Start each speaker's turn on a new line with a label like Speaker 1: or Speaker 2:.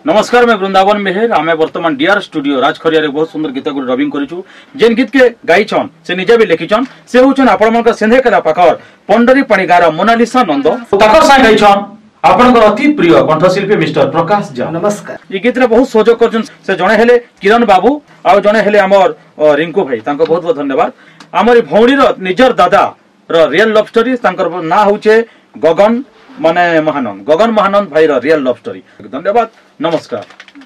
Speaker 1: नमस्कार मैं वृंदावन मेहर आमे वर्तमान डीआर स्टूडियो राजखरिया रे बहुत सुंदर गीत गुड रबिंग करिछु जेन गीत के गाइछन से निजे भी लिखिछन से होछन आपण मन सेंधे कला पाखर पंडरी पाणीगार मोनालिसा नंद ताकर सा गाइछन आपण अति प्रिय कंठशिल्पी मिस्टर प्रकाश झा।
Speaker 2: नमस्कार।
Speaker 1: ये गीत रे बहुत सहयोग करछन से जणे हेले किरण बाबू आ जणे हेले हमर रिंकू भाई तांको बहुत बहुत धन्यवाद। हमर भौणी रो निजर दादा रो रियल लव स्टोरी तांकर ना होचे गगन महानंद भाई रो रियल लव स्टोरी। धन्यवाद नमस्कार।